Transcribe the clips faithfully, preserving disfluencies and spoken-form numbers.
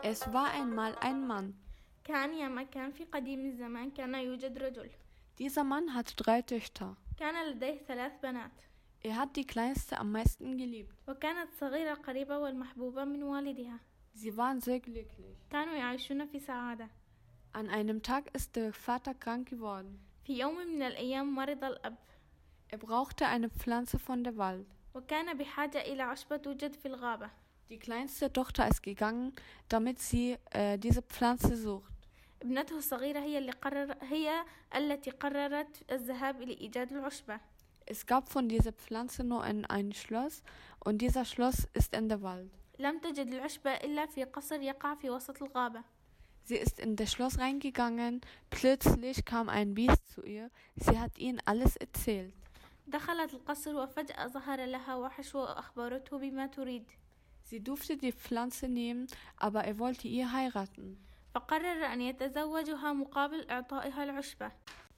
Es war einmal ein Mann. كان يا مكان في قديم الزمان كان يوجد رجل. Dieser Mann hatte drei Töchter. كان لديه ثلاث بنات. Er hat die kleinste am meisten geliebt. وكانت صغيرة قريبة والمحبوبة من والدها. Sie waren sehr glücklich. كانوا يعيشون في سعادة. An einem Tag ist der Vater krank geworden. في يوم من الأيام مرض الأب. Er brauchte eine Pflanze von der Wald. وكان بحاجة إلى عشبة توجد في الغابة. Die kleinste Tochter ist gegangen, damit sie äh, diese Pflanze sucht. ابنته الصغيرة هي اللي قرر هي التي قررت الذهاب لإيجاد العشبة. Es gab von dieser Pflanze nur ein, ein Schloss und dieser Schloss ist in der Wald. لم تجد العشبة إلا في قصر يقع في وسط الغابة. Sie ist in das Schloss reingegangen, plötzlich kam ein Biest zu ihr, sie hat ihnen alles erzählt. دخلت القصر وفجأة ظهر لها وحش وأخبرته بما تريد. Sie durfte die Pflanze nehmen, aber er wollte ihr heiraten. فقرر أن يتزوجها مقابل إعطائها العشبة.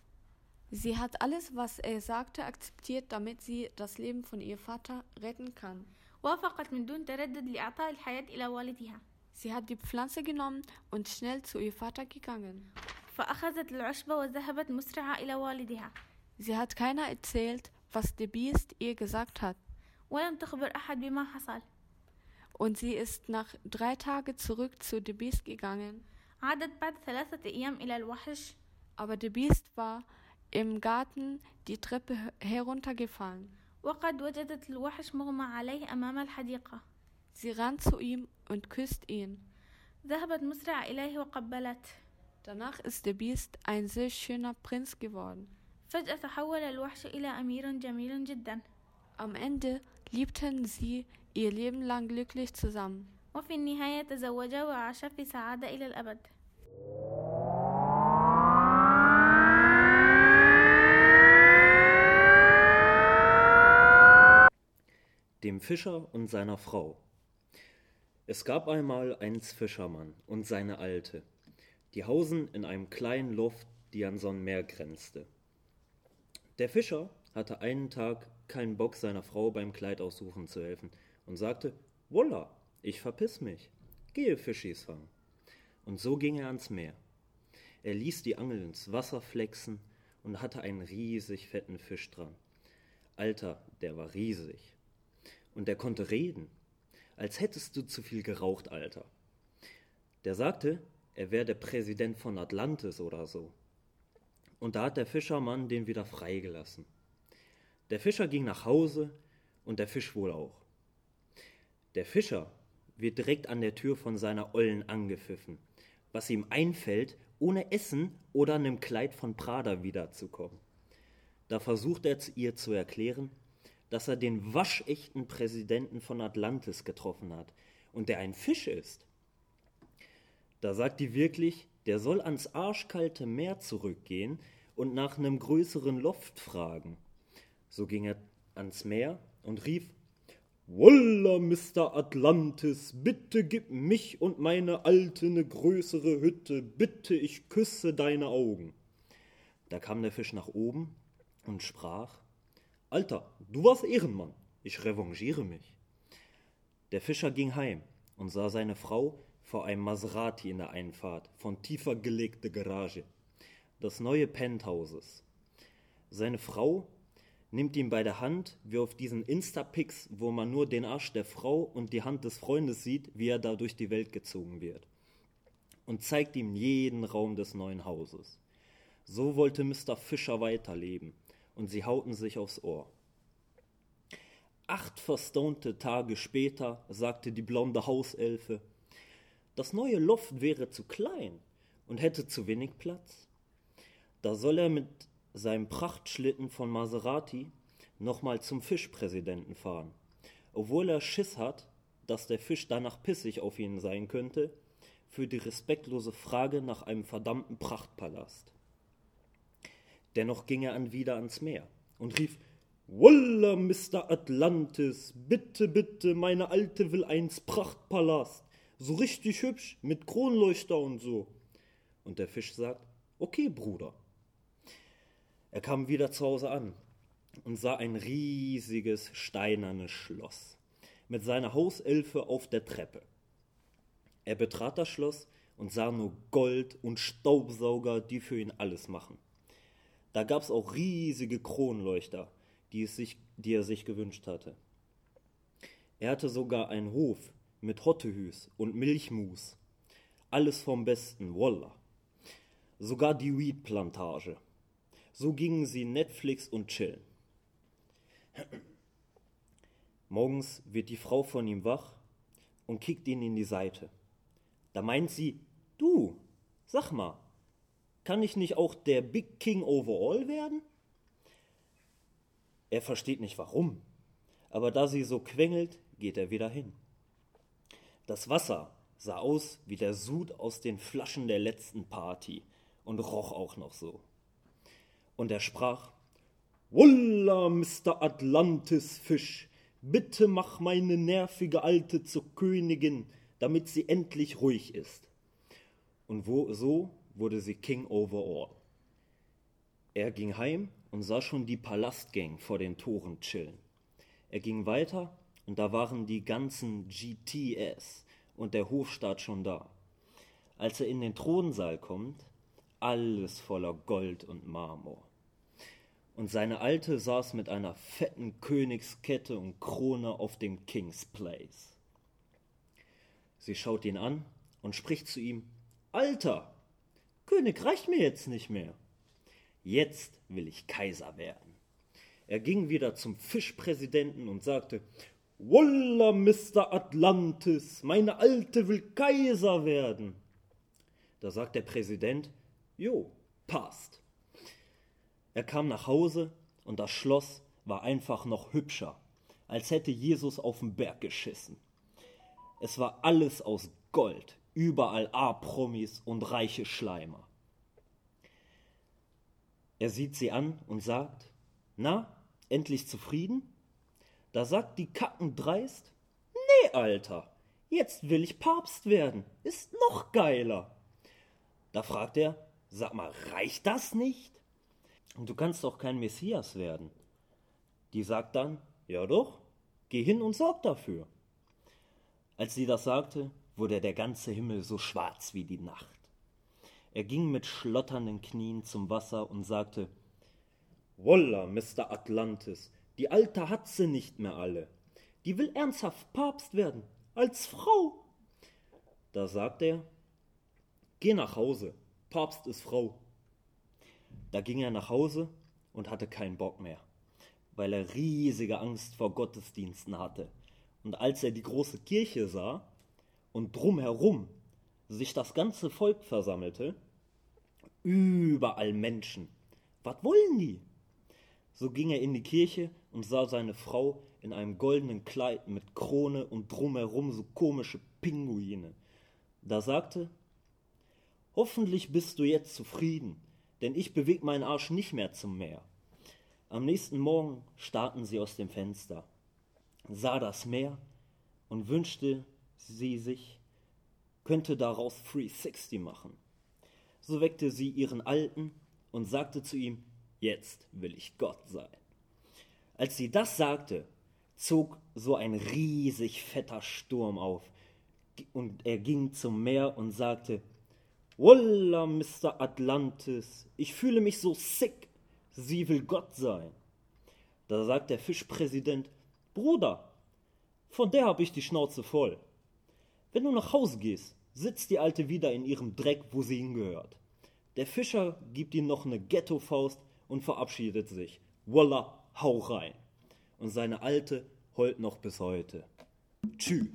Sie hat alles, was er sagte, akzeptiert, damit sie das Leben von ihrem Vater retten kann. وافقت من دون تردد لإعطاء الحياة إلى والدها. Sie hat die Pflanze genommen und schnell zu ihrem Vater gegangen. فأخذت العشبة وذهبت مسرعة إلى والدها. Sie hat keiner erzählt, was der Biest ihr gesagt hat. ولم تخبر أحد بما حصل. Und sie ist nach drei Tagen zurück zu dem Biest gegangen. عادت بعد ثلاثة أيام إلى الوحش. Aber der Biest war im Garten die Treppe heruntergefallen. وقد وجدت الوحش مغمى عليه أمام الحديقة. Sie rannt zu ihm und küsst ihn. ذهبت مسرعة إليه وقبلت. Danach ist der Biest ein sehr schöner Prinz geworden. فجأة تحول الوحش إلى أمير جميل جدا. Am Ende liebten sie ihr Leben lang glücklich zusammen. وفي النهاية تزوجا وعاشا في سعادة إلى الأبد. Dem Fischer und seiner Frau. Es gab einmal einen Fischermann und seine Alte. Die hausen in einem kleinen Loft, die an so ein Meer grenzte. Der Fischer hatte einen Tag keinen Bock, seiner Frau beim Kleid aussuchen zu helfen und sagte, Wolla, ich verpiss mich, gehe Fischis fangen. Und so ging er ans Meer. Er ließ die Angel ins Wasser flexen und hatte einen riesig fetten Fisch dran. Alter, der war riesig. Und der konnte reden, als hättest du zu viel geraucht, Alter. Der sagte, er wäre der Präsident von Atlantis oder so. Und da hat der Fischermann den wieder freigelassen. Der Fischer ging nach Hause und der Fisch wohl auch. Der Fischer wird direkt an der Tür von seiner Ollen angepfiffen, was ihm einfällt, ohne Essen oder einem Kleid von Prada wiederzukommen. Da versucht er ihr zu erklären, dass er den waschechten Präsidenten von Atlantis getroffen hat und der ein Fisch ist. Da sagt die wirklich, der soll ans arschkalte Meer zurückgehen und nach einem größeren Loft fragen. So ging er ans Meer und rief, Wolla, Mister Atlantis, bitte gib mich und meine Alte eine größere Hütte, bitte, ich küsse deine Augen. Da kam der Fisch nach oben und sprach, Alter, du warst Ehrenmann, ich revanchiere mich. Der Fischer ging heim und sah seine Frau vor einem Maserati in der Einfahrt, von tiefer gelegter Garage, das neue Penthauses. Seine Frau nimmt ihn bei der Hand, wie auf diesen Instapics, wo man nur den Arsch der Frau und die Hand des Freundes sieht, wie er da durch die Welt gezogen wird, und zeigt ihm jeden Raum des neuen Hauses. So wollte Mister Fischer weiterleben, und sie hauten sich aufs Ohr. Acht verstonte Tage später sagte die blonde Hauselfe, das neue Loft wäre zu klein und hätte zu wenig Platz. Da soll er mit seinem Prachtschlitten von Maserati nochmal zum Fischpräsidenten fahren, obwohl er Schiss hat, dass der Fisch danach pissig auf ihn sein könnte, für die respektlose Frage nach einem verdammten Prachtpalast. Dennoch ging er an wieder ans Meer und rief, Wolla, Mister Atlantis, bitte, bitte, meine Alte will eins Prachtpalast, so richtig hübsch, mit Kronleuchter und so. Und der Fisch sagt, okay, Bruder. Er kam wieder zu Hause an und sah ein riesiges steinernes Schloss mit seiner Hauselfe auf der Treppe. Er betrat das Schloss und sah nur Gold und Staubsauger, die für ihn alles machen. Da gab's auch riesige Kronleuchter, die, es sich, die er sich gewünscht hatte. Er hatte sogar einen Hof mit Hottehüs und Milchmus. Alles vom Besten, Wallah. Sogar die Weed-Plantage. So gingen sie Netflix und chillen. Morgens wird die Frau von ihm wach und kickt ihn in die Seite. Da meint sie, du, sag mal, kann ich nicht auch der Big King Overall werden? Er versteht nicht warum, aber da sie so quengelt, geht er wieder hin. Das Wasser sah aus wie der Sud aus den Flaschen der letzten Party und roch auch noch so. Und er sprach, Wallah, Mister Atlantis-Fisch, bitte mach meine nervige Alte zur Königin, damit sie endlich ruhig ist. Und wo, so wurde sie King Overall. Er ging heim und sah schon die Palastgang vor den Toren chillen. Er ging weiter und da waren die ganzen G T S und der Hofstaat schon da. Als er in den Thronsaal kommt, alles voller Gold und Marmor. Und seine Alte saß mit einer fetten Königskette und Krone auf dem King's Place. Sie schaut ihn an und spricht zu ihm, Alter, König reicht mir jetzt nicht mehr. Jetzt will ich Kaiser werden. Er ging wieder zum Fischpräsidenten und sagte, Wallah, Mister Atlantis, meine Alte will Kaiser werden. Da sagt der Präsident, jo, passt. Er kam nach Hause und das Schloss war einfach noch hübscher, als hätte Jesus auf den Berg geschissen. Es war alles aus Gold, überall A-Promis und reiche Schleimer. Er sieht sie an und sagt, na, endlich zufrieden? Da sagt die Kacken dreist, nee, Alter, jetzt will ich Papst werden, ist noch geiler. Da fragt er, sag mal, reicht das nicht? Du kannst doch kein Messias werden. Die sagt dann, ja doch, geh hin und sorg dafür. Als sie das sagte, wurde der ganze Himmel so schwarz wie die Nacht. Er ging mit schlotternden Knien zum Wasser und sagte, Wallah, Mister Atlantis, die Alte hat sie nicht mehr alle. Die will ernsthaft Papst werden, als Frau. Da sagt er, geh nach Hause, Papst ist Frau. Da ging er nach Hause und hatte keinen Bock mehr, weil er riesige Angst vor Gottesdiensten hatte. Und als er die große Kirche sah und drumherum sich das ganze Volk versammelte, überall Menschen, was wollen die? So ging er in die Kirche und sah seine Frau in einem goldenen Kleid mit Krone und drumherum so komische Pinguine. Da sagte, hoffentlich bist du jetzt zufrieden, denn ich bewege meinen Arsch nicht mehr zum Meer. Am nächsten Morgen starrten sie aus dem Fenster, sah das Meer und wünschte sie sich, könnte daraus dreihundertsechzig machen. So weckte sie ihren Alten und sagte zu ihm, jetzt will ich Gott sein. Als sie das sagte, zog so ein riesig fetter Sturm auf und er ging zum Meer und sagte, Wallah, Mister Atlantis, ich fühle mich so sick, sie will Gott sein. Da sagt der Fischpräsident, Bruder, von der hab ich die Schnauze voll. Wenn du nach Hause gehst, sitzt die Alte wieder in ihrem Dreck, wo sie hingehört. Der Fischer gibt ihm noch eine Ghetto-Faust und verabschiedet sich. Wallah, hau rein. Und seine Alte heult noch bis heute. Tschü.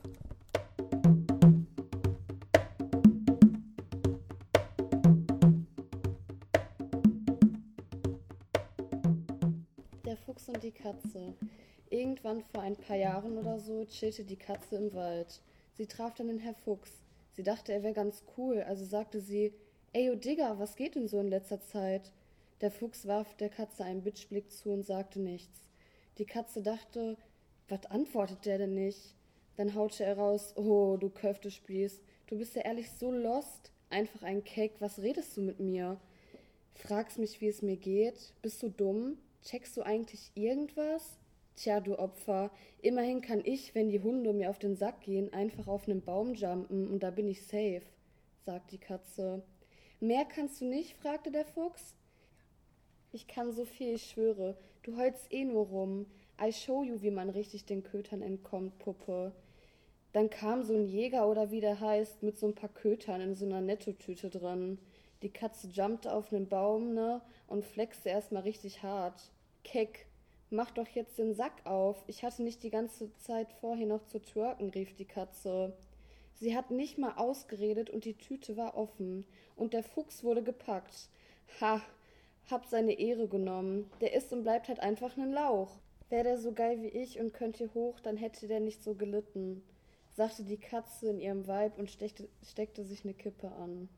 Der Fuchs und die Katze. Irgendwann vor ein paar Jahren oder so chillte die Katze im Wald. Sie traf dann den Herr Fuchs. Sie dachte, er wäre ganz cool, also sagte sie, ey, yo Digga, was geht denn so in letzter Zeit? Der Fuchs warf der Katze einen Bitchblick zu und sagte nichts. Die Katze dachte, was antwortet der denn nicht? Dann haute er raus, oh, du Köftespieß, du bist ja ehrlich so lost. Einfach ein Keck, was redest du mit mir? Fragst mich, wie es mir geht? Bist du dumm? Checkst du eigentlich irgendwas? Tja, du Opfer, immerhin kann ich, wenn die Hunde mir auf den Sack gehen, einfach auf einen Baum jumpen und da bin ich safe, sagt die Katze. Mehr kannst du nicht? Fragte der Fuchs. Ich kann so viel, ich schwöre. Du heulst eh nur rum. I show you, wie man richtig den Kötern entkommt, Puppe. Dann kam so ein Jäger oder wie der heißt, mit so ein paar Kötern in so einer Nettotüte drin. Die Katze jumpte auf einen Baum, ne, und flexte erstmal richtig hart. Keck, mach doch jetzt den Sack auf. Ich hatte nicht die ganze Zeit vorher noch zu twerken, rief die Katze. Sie hat nicht mal ausgeredet und die Tüte war offen. Und der Fuchs wurde gepackt. Ha, hab seine Ehre genommen. Der ist und bleibt halt einfach nen Lauch. Wär der so geil wie ich und könnt hier hoch, dann hätte der nicht so gelitten, sagte die Katze in ihrem Vibe und steckte, steckte sich ne Kippe an.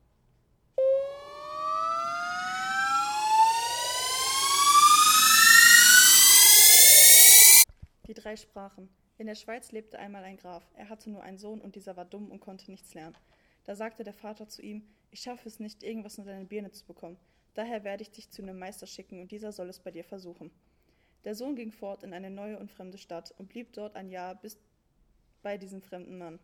Die drei sprachen. In der Schweiz lebte einmal ein Graf. Er hatte nur einen Sohn und dieser war dumm und konnte nichts lernen. Da sagte der Vater zu ihm, ich schaffe es nicht, irgendwas in deine Birne zu bekommen. Daher werde ich dich zu einem Meister schicken und dieser soll es bei dir versuchen. Der Sohn ging fort in eine neue und fremde Stadt und blieb dort ein Jahr bis bei diesem fremden Mann.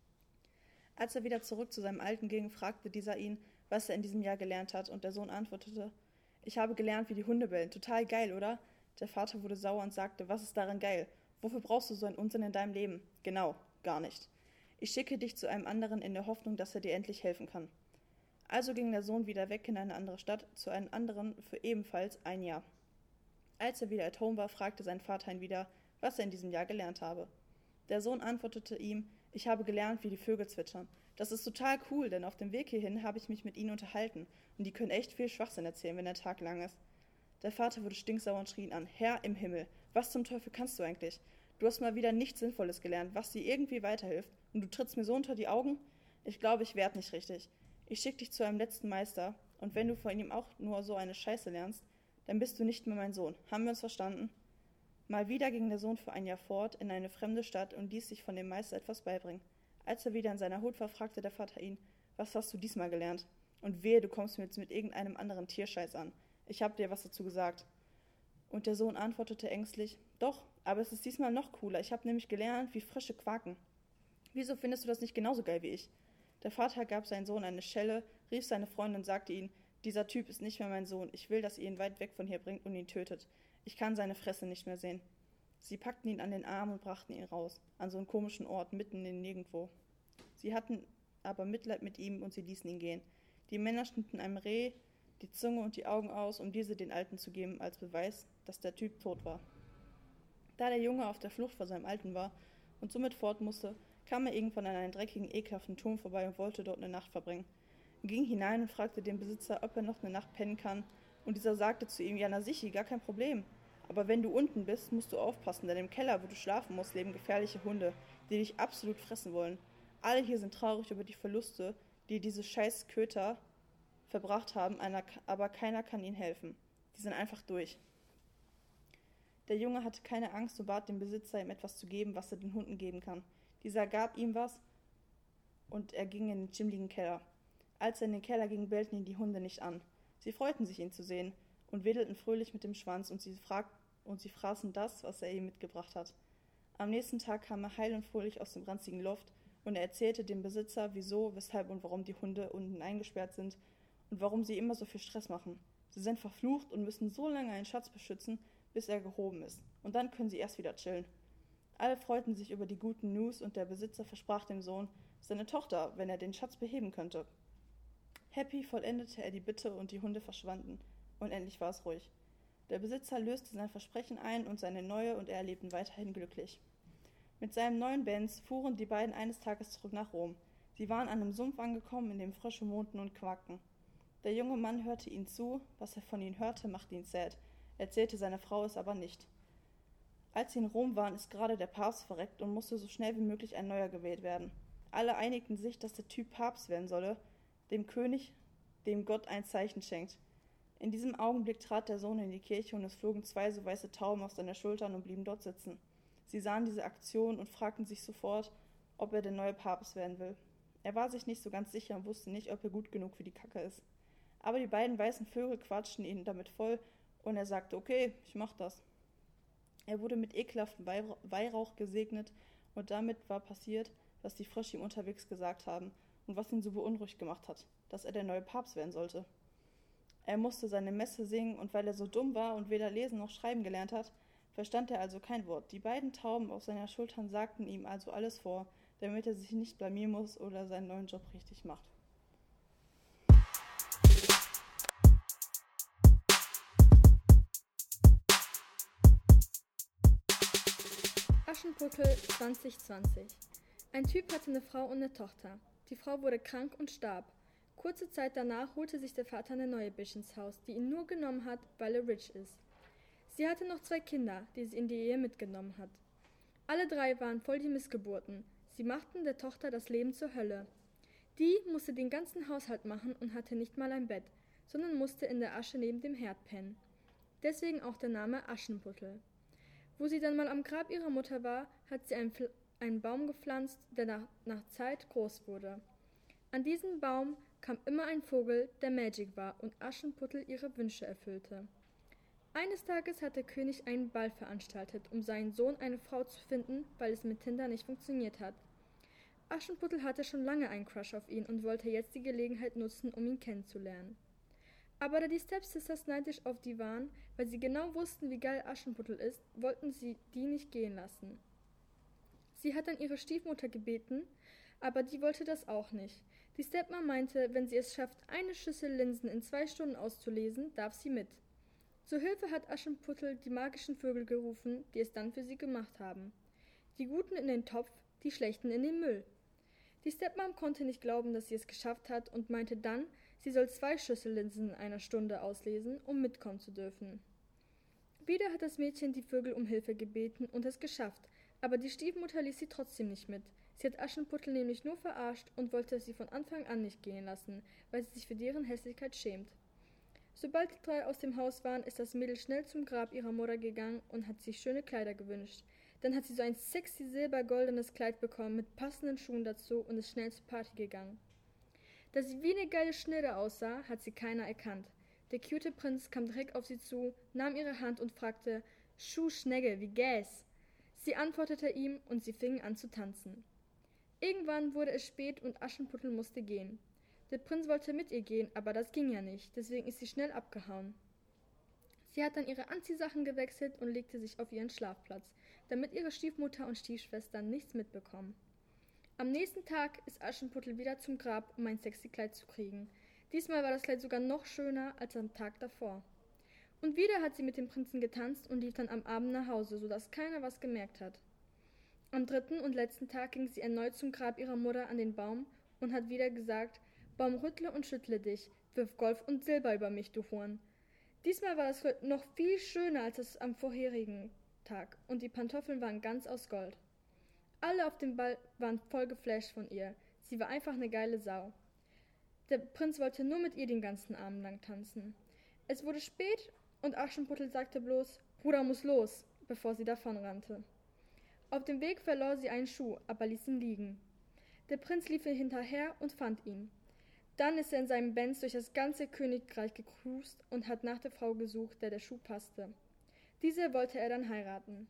Als er wieder zurück zu seinem Alten ging, fragte dieser ihn, was er in diesem Jahr gelernt hat, und der Sohn antwortete, ich habe gelernt, wie die Hunde bellen. Total geil, oder? Der Vater wurde sauer und sagte, was ist daran geil? Wofür brauchst du so einen Unsinn in deinem Leben? Genau, gar nicht. Ich schicke dich zu einem anderen in der Hoffnung, dass er dir endlich helfen kann. Also ging der Sohn wieder weg in eine andere Stadt, zu einem anderen für ebenfalls ein Jahr. Als er wieder at home war, fragte sein Vater ihn wieder, was er in diesem Jahr gelernt habe. Der Sohn antwortete ihm, ich habe gelernt, wie die Vögel zwitschern. Das ist total cool, denn auf dem Weg hierhin habe ich mich mit ihnen unterhalten und die können echt viel Schwachsinn erzählen, wenn der Tag lang ist. Der Vater wurde stinksauer und schrie ihn an, Herr im Himmel, was zum Teufel kannst du eigentlich? Du hast mal wieder nichts Sinnvolles gelernt, was dir irgendwie weiterhilft und du trittst mir so unter die Augen? Ich glaube, ich werd nicht richtig. Ich schick dich zu einem letzten Meister und wenn du von ihm auch nur so eine Scheiße lernst, dann bist du nicht mehr mein Sohn. Haben wir uns verstanden? Mal wieder ging der Sohn für ein Jahr fort in eine fremde Stadt und ließ sich von dem Meister etwas beibringen. Als er wieder in seiner Hut war, fragte der Vater ihn, was hast du diesmal gelernt? Und wehe, du kommst mir jetzt mit irgendeinem anderen Tierscheiß an. Ich hab dir was dazu gesagt. Und der Sohn antwortete ängstlich, doch, aber es ist diesmal noch cooler. Ich habe nämlich gelernt, wie Frösche quaken. Wieso findest du das nicht genauso geil wie ich? Der Vater gab seinem Sohn eine Schelle, rief seine Freundin und sagte ihm, dieser Typ ist nicht mehr mein Sohn. Ich will, dass ihr ihn weit weg von hier bringt und ihn tötet. Ich kann seine Fresse nicht mehr sehen. Sie packten ihn an den Arm und brachten ihn raus, an so einen komischen Ort, mitten in Nirgendwo. Sie hatten aber Mitleid mit ihm und sie ließen ihn gehen. Die Männer schnitten einem Reh die Zunge und die Augen aus, um diese den Alten zu geben, als Beweis, dass der Typ tot war. Da der Junge auf der Flucht vor seinem Alten war und somit fort musste, kam er irgendwann an einen dreckigen, ekelhaften Turm vorbei und wollte dort eine Nacht verbringen. Er ging hinein und fragte den Besitzer, ob er noch eine Nacht pennen kann, und dieser sagte zu ihm, ja na sicher, gar kein Problem. Aber wenn du unten bist, musst du aufpassen, denn im Keller, wo du schlafen musst, leben gefährliche Hunde, die dich absolut fressen wollen. Alle hier sind traurig über die Verluste, die diese scheiß Köter verbracht haben, einer, aber keiner kann ihnen helfen. Die sind einfach durch. Der Junge hatte keine Angst und bat den Besitzer, ihm etwas zu geben, was er den Hunden geben kann. Dieser gab ihm was und er ging in den schimmligen Keller. Als er in den Keller ging, bellten ihn die Hunde nicht an. Sie freuten sich, ihn zu sehen und wedelten fröhlich mit dem Schwanz und sie, frag- und sie fraßen das, was er ihm mitgebracht hat. Am nächsten Tag kam er heil und fröhlich aus dem ranzigen Loft und er erzählte dem Besitzer, wieso, weshalb und warum die Hunde unten eingesperrt sind und warum sie immer so viel Stress machen. Sie sind verflucht und müssen so lange einen Schatz beschützen, bis er gehoben ist. Und dann können sie erst wieder chillen. Alle freuten sich über die guten News und der Besitzer versprach dem Sohn seine Tochter, wenn er den Schatz beheben könnte. Happy vollendete er die Bitte und die Hunde verschwanden. Und endlich war es ruhig. Der Besitzer löste sein Versprechen ein und seine neue und er lebten weiterhin glücklich. Mit seinem neuen Benz fuhren die beiden eines Tages zurück nach Rom. Sie waren an einem Sumpf angekommen, in dem Frösche wohnten und quakten. Der junge Mann hörte ihnen zu, was er von ihnen hörte, machte ihn sad. Er erzählte seiner Frau es aber nicht. Als sie in Rom waren, ist gerade der Papst verreckt und musste so schnell wie möglich ein neuer gewählt werden. Alle einigten sich, dass der Typ Papst werden solle, dem König, dem Gott ein Zeichen schenkt. In diesem Augenblick trat der Sohn in die Kirche und es flogen zwei so weiße Tauben auf seine Schultern und blieben dort sitzen. Sie sahen diese Aktion und fragten sich sofort, ob er der neue Papst werden will. Er war sich nicht so ganz sicher und wusste nicht, ob er gut genug für die Kacke ist. Aber die beiden weißen Vögel quatschten ihn damit voll und er sagte, okay, ich mach das. Er wurde mit ekelhaftem Weihra- Weihrauch gesegnet und damit war passiert, was die Frösche ihm unterwegs gesagt haben und was ihn so beunruhigt gemacht hat, dass er der neue Papst werden sollte. Er musste seine Messe singen und weil er so dumm war und weder lesen noch schreiben gelernt hat, verstand er also kein Wort. Die beiden Tauben auf seiner Schultern sagten ihm also alles vor, damit er sich nicht blamieren muss oder seinen neuen Job richtig macht. Aschenputtel zwanzig zwanzig. Ein Typ hatte eine Frau und eine Tochter. Die Frau wurde krank und starb. Kurze Zeit danach holte sich der Vater eine neue Bitch ins Haus, die ihn nur genommen hat, weil er rich ist. Sie hatte noch zwei Kinder, die sie in die Ehe mitgenommen hat. Alle drei waren voll die Missgeburten. Sie machten der Tochter das Leben zur Hölle. Die musste den ganzen Haushalt machen und hatte nicht mal ein Bett, sondern musste in der Asche neben dem Herd pennen. Deswegen auch der Name Aschenputtel. Wo sie dann mal am Grab ihrer Mutter war, hat sie einen, Pfl- einen Baum gepflanzt, der nach, nach Zeit groß wurde. An diesen Baum kam immer ein Vogel, der Magic war und Aschenputtel ihre Wünsche erfüllte. Eines Tages hat der König einen Ball veranstaltet, um seinen Sohn eine Frau zu finden, weil es mit Tinder nicht funktioniert hat. Aschenputtel hatte schon lange einen Crush auf ihn und wollte jetzt die Gelegenheit nutzen, um ihn kennenzulernen. Aber da die Stepsisters neidisch auf die waren, weil sie genau wussten, wie geil Aschenputtel ist, wollten sie die nicht gehen lassen. Sie hat dann ihre Stiefmutter gebeten, aber die wollte das auch nicht. Die Stepmom meinte, wenn sie es schafft, eine Schüssel Linsen in zwei Stunden auszulesen, darf sie mit. Zur Hilfe hat Aschenputtel die magischen Vögel gerufen, die es dann für sie gemacht haben. Die Guten in den Topf, die Schlechten in den Müll. Die Stepmom konnte nicht glauben, dass sie es geschafft hat und meinte dann, sie soll zwei Schüssel Linsen in einer Stunde auslesen, um mitkommen zu dürfen. Wieder hat das Mädchen die Vögel um Hilfe gebeten und es geschafft, aber die Stiefmutter ließ sie trotzdem nicht mit. Sie hat Aschenputtel nämlich nur verarscht und wollte sie von Anfang an nicht gehen lassen, weil sie sich für deren Hässlichkeit schämt. Sobald die drei aus dem Haus waren, ist das Mädel schnell zum Grab ihrer Mutter gegangen und hat sich schöne Kleider gewünscht. Dann hat sie so ein sexy silbergoldenes Kleid bekommen mit passenden Schuhen dazu und ist schnell zur Party gegangen. Da sie wie eine geile Schnirre aussah, hat sie keiner erkannt. Der cute Prinz kam direkt auf sie zu, nahm ihre Hand und fragte, »Schuh Schnegge, wie gä's?« Sie antwortete ihm und sie fingen an zu tanzen. Irgendwann wurde es spät und Aschenputtel musste gehen. Der Prinz wollte mit ihr gehen, aber das ging ja nicht, deswegen ist sie schnell abgehauen. Sie hat dann ihre Anziehsachen gewechselt und legte sich auf ihren Schlafplatz, damit ihre Stiefmutter und Stiefschwestern nichts mitbekommen. Am nächsten Tag ist Aschenputtel wieder zum Grab, um ein sexy Kleid zu kriegen. Diesmal war das Kleid sogar noch schöner als am Tag davor. Und wieder hat sie mit dem Prinzen getanzt und lief dann am Abend nach Hause, sodass keiner was gemerkt hat. Am dritten und letzten Tag ging sie erneut zum Grab ihrer Mutter an den Baum und hat wieder gesagt, Baum, rüttle und schüttle dich, wirf Gold und Silber über mich, du Huren. Diesmal war das Kleid noch viel schöner als es am vorherigen Tag und die Pantoffeln waren ganz aus Gold. Alle auf dem Ball waren voll geflasht von ihr. Sie war einfach eine geile Sau. Der Prinz wollte nur mit ihr den ganzen Abend lang tanzen. Es wurde spät und Aschenputtel sagte bloß, Bruder muss los, bevor sie davonrannte. Auf dem Weg verlor sie einen Schuh, aber ließ ihn liegen. Der Prinz lief ihr hinterher und fand ihn. Dann ist er in seinem Benz durch das ganze Königreich gecruist und hat nach der Frau gesucht, der der Schuh passte. Diese wollte er dann heiraten.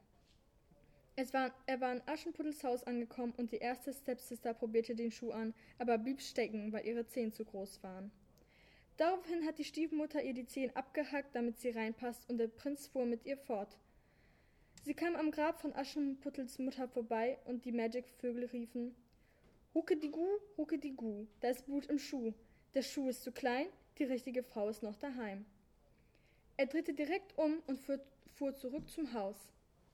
Es war, er war in Aschenputtels Haus angekommen und die erste Stepsister probierte den Schuh an, aber blieb stecken, weil ihre Zehen zu groß waren. Daraufhin hat die Stiefmutter ihr die Zehen abgehackt, damit sie reinpasst, und der Prinz fuhr mit ihr fort. Sie kam am Grab von Aschenputtels Mutter vorbei und die Magic-Vögel riefen, Huckedigu, Huckedigu, da ist Blut im Schuh. Der Schuh ist zu klein, die richtige Frau ist noch daheim. Er drehte direkt um und fuhr, fuhr zurück zum Haus.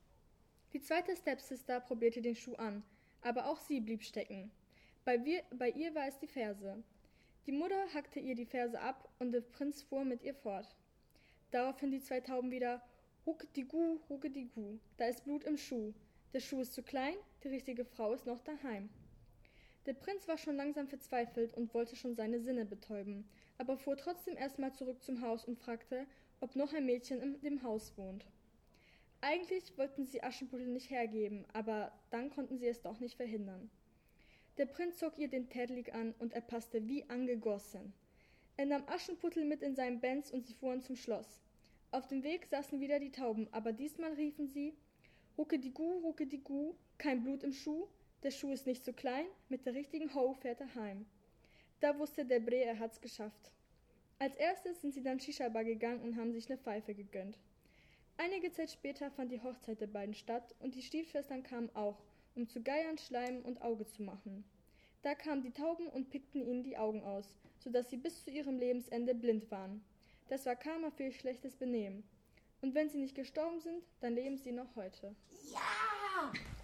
Die zweite Stepsister probierte den Schuh an, aber auch sie blieb stecken. Bei, wir, bei ihr war es die Ferse. Die Mutter hackte ihr die Ferse ab und der Prinz fuhr mit ihr fort. Daraufhin die zwei Tauben wieder, Huckedigu, Huckedigu, da ist Blut im Schuh. Der Schuh ist zu klein, die richtige Frau ist noch daheim. Der Prinz war schon langsam verzweifelt und wollte schon seine Sinne betäuben, aber fuhr trotzdem erstmal zurück zum Haus und fragte, ob noch ein Mädchen in dem Haus wohnt. Eigentlich wollten sie Aschenputtel nicht hergeben, aber dann konnten sie es doch nicht verhindern. Der Prinz zog ihr den Tätlig an und er passte wie angegossen. Er nahm Aschenputtel mit in seinen Benz und sie fuhren zum Schloss. Auf dem Weg saßen wieder die Tauben, aber diesmal riefen sie, Ruckedigu, ruckedigu, kein Blut im Schuh, der Schuh ist nicht so klein, mit der richtigen Ho fährt er heim. Da wusste der Bre, er hat's geschafft. Als erstes sind sie dann Shisha-Bar gegangen und haben sich eine Pfeife gegönnt. Einige Zeit später fand die Hochzeit der beiden statt und die Stiefschwestern kamen auch, um zu geiern, schleimen und Auge zu machen. Da kamen die Tauben und pickten ihnen die Augen aus, sodass sie bis zu ihrem Lebensende blind waren. Das war Karma für ihr schlechtes Benehmen. Und wenn sie nicht gestorben sind, dann leben sie noch heute. Ja!